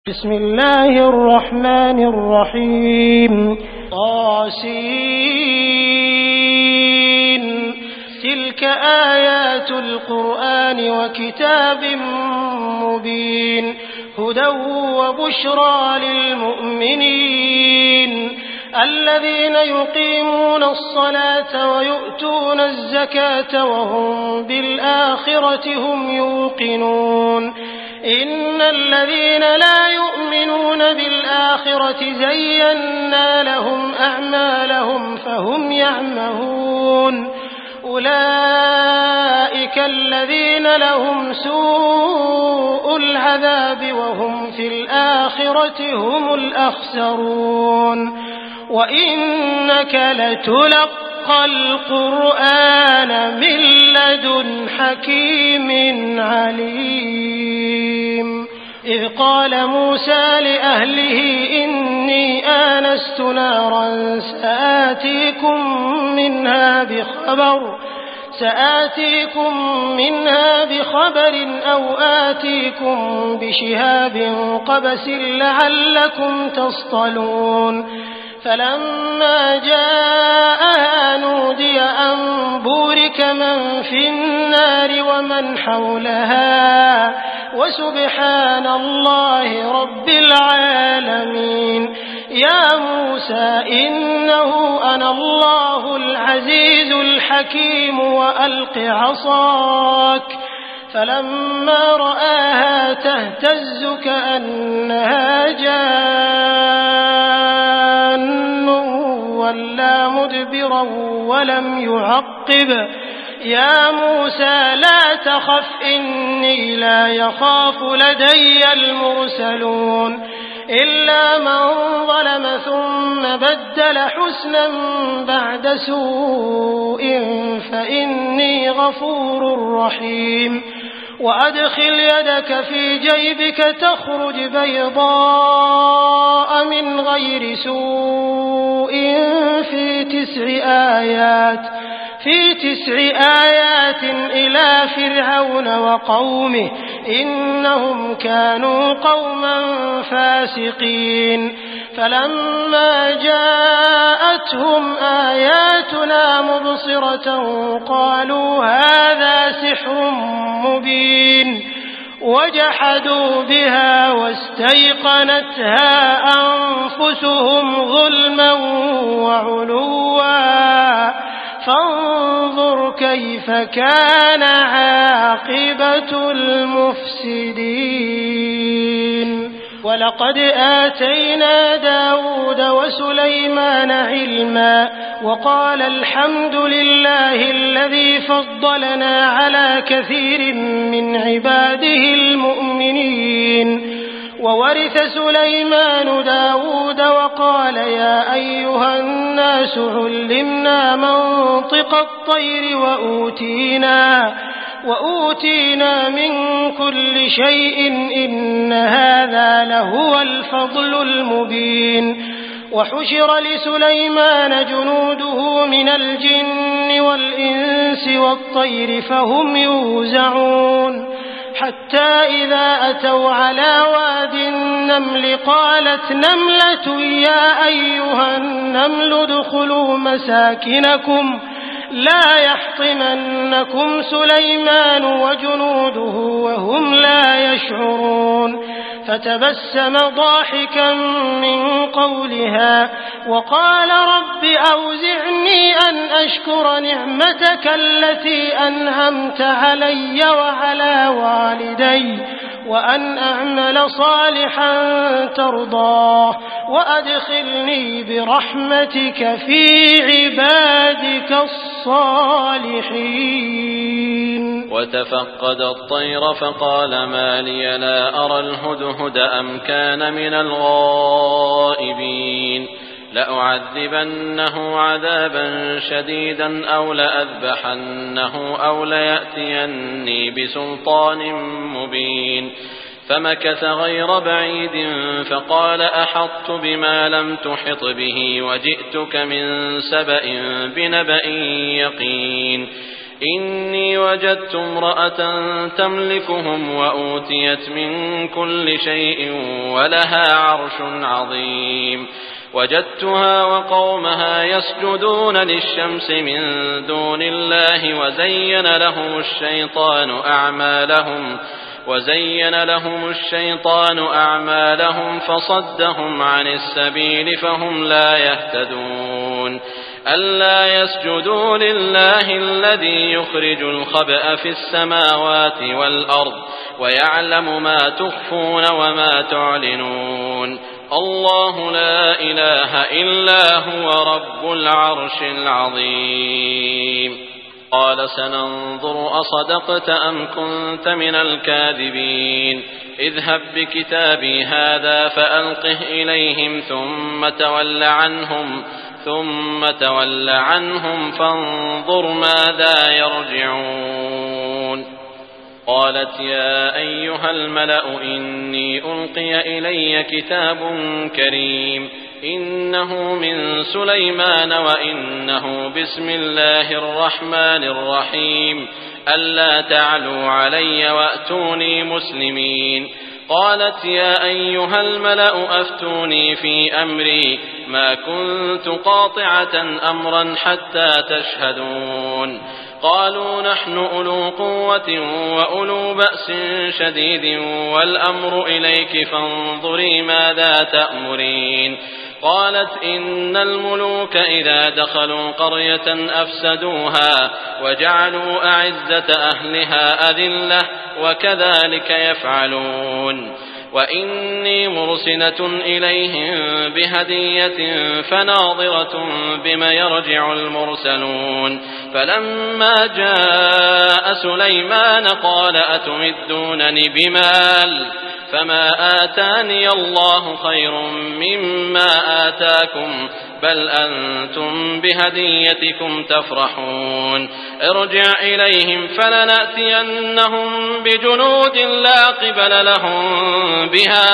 بسم الله الرحمن الرحيم طاسين تلك آيات القرآن وكتاب مبين هدى وبشرى للمؤمنين الذين يقيمون الصلاة ويؤتون الزكاة وهم بالآخرة هم يوقنون إن الذين لا يؤمنون بالآخرة زينا لهم أعمالهم فهم يعمهون أولئك الذين لهم سوء العذاب وهم في الآخرة هم الأخسرون وإنك لتلقى القرآن من لدن حكيم عليم إذ قال موسى لأهله إني آنست نارا سآتيكم منها بخبر أو آتيكم بشهاب قبس لعلكم تصطلون فلما جاءها نودي أن بورك من في النار ومن حولها وسبحان الله رب العالمين يا موسى إنه أنا الله العزيز الحكيم وألق عصاك فلما رآها تهتز كأنها جان ولا مدبرا ولم يعقب يا موسى لا تخف إني لا يخاف لدي المرسلون إلا من ظلم ثم بدل حسنا بعد سوء فإني غفور رحيم وأدخل يدك في جيبك تخرج بيضاء من غير سوء في 9 آيات إلى فرعون وقومه إنهم كانوا قوما فاسقين فلما جاءتهم آياتنا مبصرة قالوا هذا سحر مبين وجحدوا بها واستيقنتها أنفسهم ظلما وعلوا فانظر كيف كان عاقبة المفسدين ولقد آتينا داود وسليمان علما وقال الحمد لله الذي فضلنا على كثير من عباده المؤمنين وورث سليمان داود وقال يا أيها الناس علمنا منطق الطير وأوتينا من كل شيء إن هذا لهو الفضل المبين وحشر لسليمان جنوده من الجن والإنس والطير فهم يوزعون حتى إذا أتوا على واد النمل قالت نملة يا أيها النمل ادخلوا مساكنكم لا يحطمنكم سليمان وجنوده وهم لا يشعرون فتبسم ضاحكا من قولها وقال رب أوزعني أن أشكر نعمتك التي أنعمت علي وعلى والدي وأن أعمل صالحا ترضاه وأدخلني برحمتك في عبادك الصالحين وتفقد الطير فقال ما لي لا أرى الهدهد أم كان من الغائبين لأعذبنه عذابا شديدا أو لأذبحنه أو ليأتيني بسلطان مبين فمكث غير بعيد فقال أحطت بما لم تحط به وجئتك من سبأ بنبأ يقين إني وجدت امرأة تملكهم وأوتيت من كل شيء ولها عرش عظيم وجدتها وقومها يسجدون للشمس من دون الله وزين لهم الشيطان أعمالهم فصدهم عن السبيل فهم لا يهتدون ألا يسجدوا لله الذي يخرج الخبأ في السماوات والأرض ويعلم ما تخفون وما تعلنون الله لا إله إلا هو رب العرش العظيم قال سننظر أصدقت أم كنت من الكاذبين اذهب بكتابي هذا فألقه إليهم ثم تول عنهم فانظر ماذا يرجعون قالت يا أيها الملأ إني ألقي إلي كتاب كريم إنه من سليمان وإنه بسم الله الرحمن الرحيم ألا تعلوا علي وأتوني مسلمين قالت يا أيها الملأ أفتوني في أمري ما كنت قاطعة أمرا حتى تشهدون قالوا نحن أولو قوة وأولو بأس شديد والأمر إليك فانظري ماذا تأمرين قالت إن الملوك إذا دخلوا قرية أفسدوها وجعلوا أعزة أهلها أذلة وكذلك يفعلون وإني مرسلة إليهم بهدية فناظرة بما يرجع المرسلون فلما جاء سليمان قال أتمدونني بمال فما آتاني الله خير مما آتاكم بل أنتم بهديتكم تفرحون ارجع إليهم فلنأتينهم بجنود لا قبل لهم بها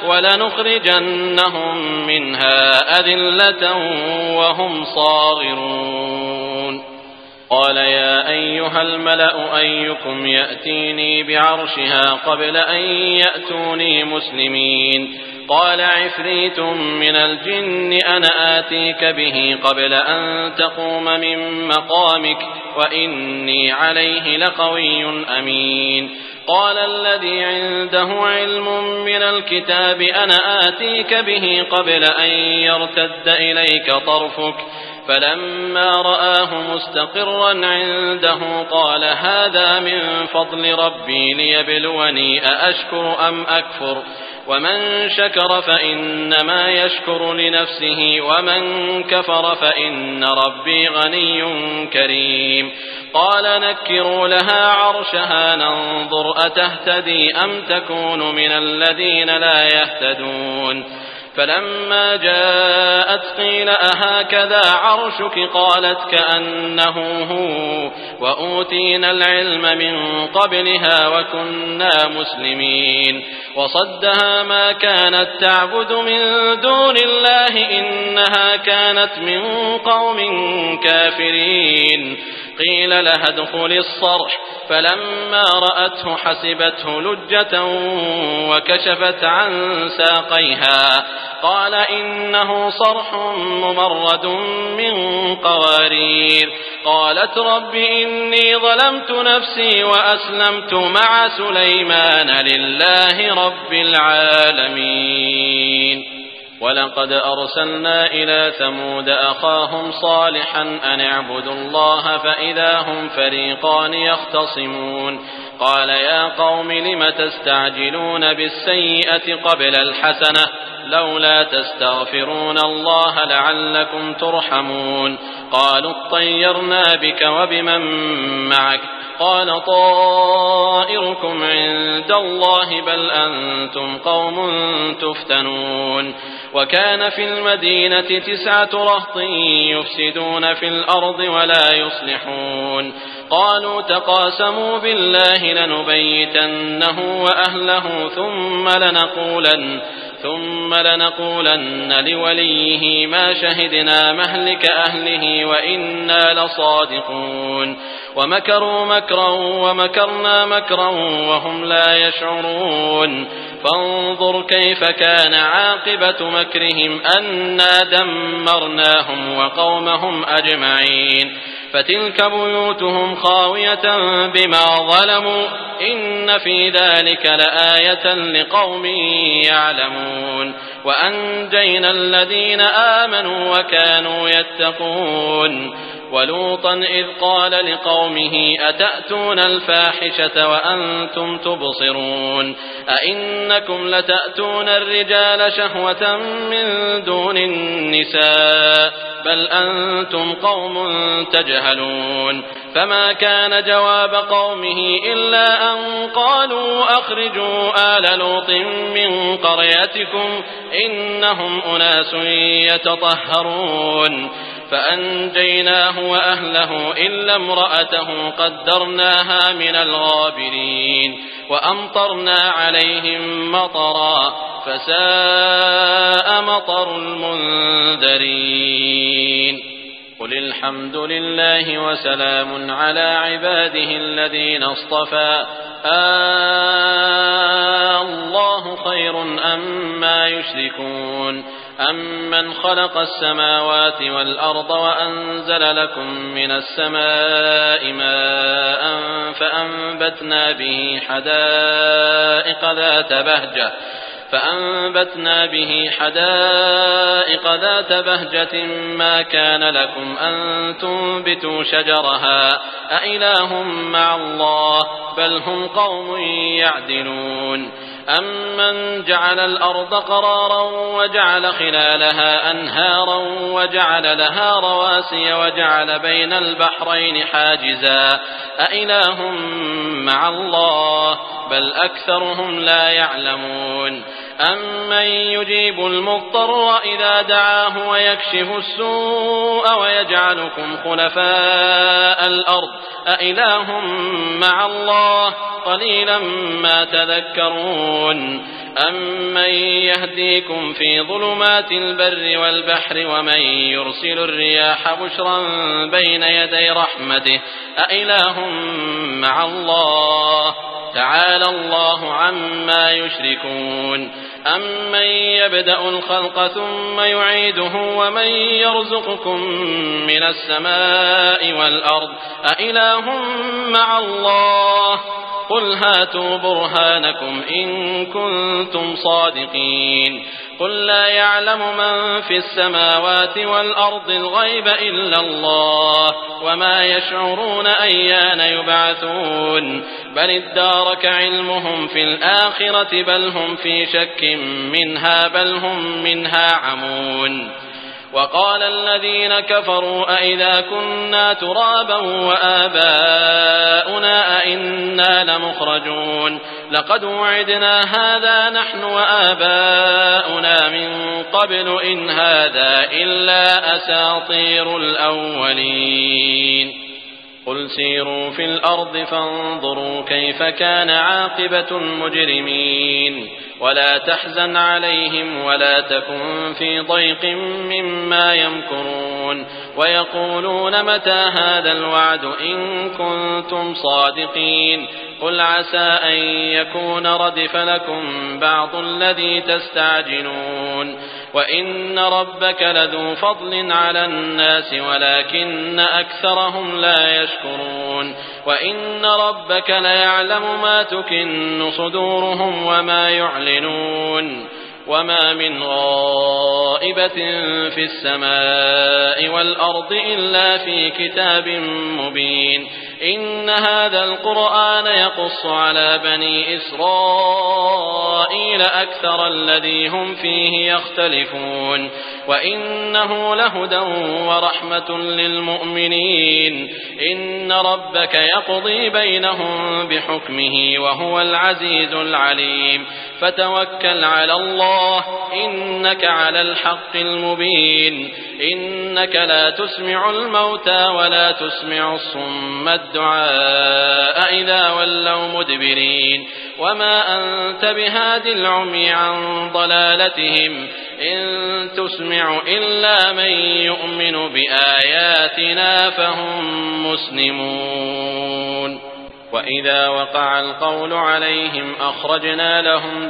ولنخرجنهم منها أذلة وهم صاغرون قال يا أيها الملأ أيكم يأتيني بعرشها قبل أن يأتوني مسلمين قال عفريت من الجن أنا آتيك به قبل أن تقوم من مقامك وإني عليه لقوي أمين قال الذي عنده علم من الكتاب أنا آتيك به قبل أن يرتد إليك طرفك فلما رآه مستقرا عنده قال هذا من فضل ربي ليبلوني أأشكر أم أكفر ومن شكر فإنما يشكر لنفسه ومن كفر فإن ربي غني كريم قال نكروا لها عرشها ننظر أتهتدي أم تكون من الذين لا يهتدون فلما جاءت قيل أهكذا عرشك قالت كأنه هو وأوتينا العلم من قبلها وكنا مسلمين وصدها ما كانت تعبد من دون الله إنها كانت من قوم كافرين قيل لها ادخل الصرح فلما رأته حسبته لجة وكشفت عن ساقيها قال إنه صرح ممرد من قوارير قالت رب إني ظلمت نفسي وأسلمت مع سليمان لله رب العالمين ولقد أرسلنا إلى ثمود أخاهم صالحا أن اعبدوا الله فإذا هم فريقان يختصمون قال يا قوم لم تستعجلون بالسيئة قبل الحسنة لولا تستغفرون الله لعلكم ترحمون قالوا اطيرنا بك وبمن معك قال طائركم عند الله بل أنتم قوم تفتنون وكان في المدينة 9 رهط يفسدون في الأرض ولا يصلحون قالوا تقاسموا بالله لنبيتنه وأهله ثم لنقولن لوليه ما شهدنا مهلك أهله وإنا لصادقون ومكروا مكرا ومكرنا مكرا وهم لا يشعرون فانظر كيف كان عاقبة مكرهم أنا دمرناهم وقومهم أجمعين فتلك بيوتهم خاوية بما ظلموا إن في ذلك لآية لقوم يعلمون وأنجينا الذين آمنوا وكانوا يتقون ولوطا إذ قال لقومه أتأتون الفاحشة وأنتم تبصرون أئنكم لتأتون الرجال شهوة من دون النساء بل أنتم قوم تجهلون فما كان جواب قومه إلا أن قالوا أخرجوا آل لوط من قريتكم إنهم أناس يتطهرون فأنجيناه وأهله إلا امرأته قدرناها من الغابرين وأمطرنا عليهم مطرا فساء مطر المنذرين قل الحمد لله وسلام على عباده الذين اصطفى الله خير أما يشركون أمن خلق السماوات والأرض وأنزل لكم من السماء ماء فأنبتنا به حدائق ذات بهجة ما كان لكم أن تنبتوا شجرها أإله مع الله بل هم قوم يعدلون أمن جعل الأرض قرارا وجعل خلالها أنهارا وجعل لها رواسي وجعل بين البحرين حاجزا أإله مع الله بل أكثرهم لا يعلمون أمن يجيب المضطر إذا دعاه ويكشف السوء ويجعلكم خلفاء الأرض أإله مع الله قليلا ما تذكرون أمن يهديكم في ظلمات البر والبحر ومن يرسل الرياح بشرا بين يدي رحمته أإله مع الله تعالى الله عما يشركون أمن يبدأ الخلق ثم يعيده ومن يرزقكم من السماء والأرض أإله مع الله قل هاتوا برهانكم إن كنتم صادقين قل لا يعلم من في السماوات والأرض الغيب إلا الله وما يشعرون أيان يبعثون بل ادارك علمهم في الآخرة بل هم في شك منها بل هم منها عمون وقال الذين كفروا أئذا كنا ترابا وآباؤنا أئنا لمخرجون لقد وعدنا هذا نحن وآباؤنا من قبل إن هذا إلا أساطير الأولين قل سيروا في الأرض فانظروا كيف كان عاقبة المجرمين ولا تحزن عليهم ولا تكن في ضيق مما يمكرون ويقولون متى هذا الوعد إن كنتم صادقين قل عسى أن يكون ردف لكم بعض الذي تستعجلون وإن ربك لذو فضل على الناس ولكن أكثرهم لا يشكرون وإن ربك ليعلم ما تكن صدورهم وما يعلنون وما من غائبة في السماء والأرض إلا في كتاب مبين إن هذا القرآن يقص على بني إسرائيل أكثر الذي هم فيه يختلفون وإنه لهدى ورحمة للمؤمنين إن ربك يقضي بينهم بحكمه وهو العزيز العليم فتوكل على الله إنك على الحق المبين إنك لا تسمع الموتى ولا تسمع الصم الدعاء إذا ولوا مدبرين وما أنت بهاد العمي عن ضلالتهم إن تسمع إلا من يؤمن بآياتنا فهم مسلمون وإذا وقع القول عليهم أخرجنا لهم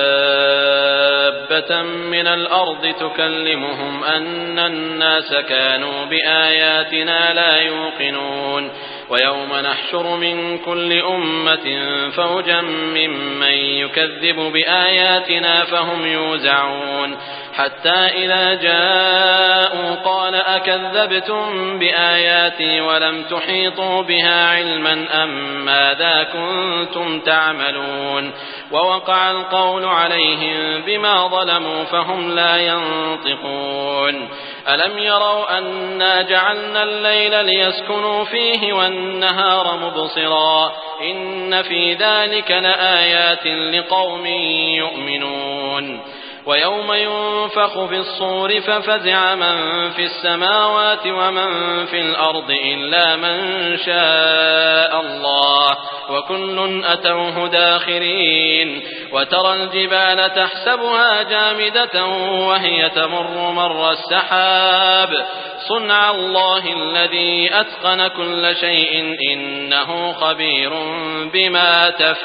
دابة من الأرض تكلمهم أن الناس كانوا بآياتنا لا يوقنون ويوم نحشر من كل أمة فوجا ممن يكذب بآياتنا فهم يوزعون حتى إذا جاءوا قال أكذبتم بآياتي ولم تحيطوا بها علما أم ماذا كنتم تعملون ووقع القول عليهم بما ظلموا فهم لا ينطقون ألم يروا أنا جعلنا الليل ليسكنوا فيه والنهار مبصرا إن في ذلك لآيات لقوم يؤمنون ويوم ينفخ في الصور ففزع من في السماوات ومن في الأرض إلا من شاء الله وكل أتوه داخرين وترى الجبال تحسبها جامدة وهي تمر مر السحاب صنع الله الذي أتقن كل شيء إنه خبير بما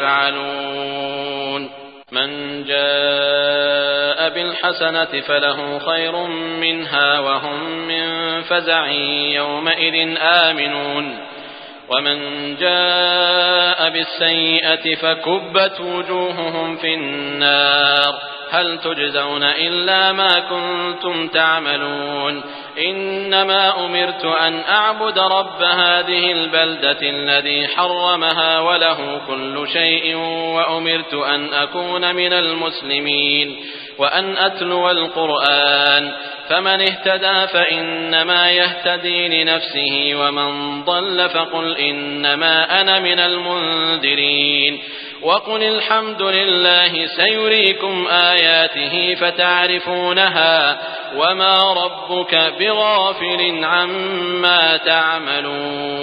تفعلون من جاء بالحسنة فله خير منها وهم من فزع يومئذ آمنون ومن جاء بالسيئة فكبت وجوههم في النار هل تجزون إلا ما كنتم تعملون إنما أمرت أن أعبد رب هذه البلدة الذي حرمها وله كل شيء وأمرت أن أكون من المسلمين وأن أتلو القرآن فمن اهتدى فإنما يهتدي لنفسه ومن ضل فقل إنما أنا من المنذرين وقل الحمد لله سيريكم آياته فتعرفونها وما ربك بغافل عما تعملون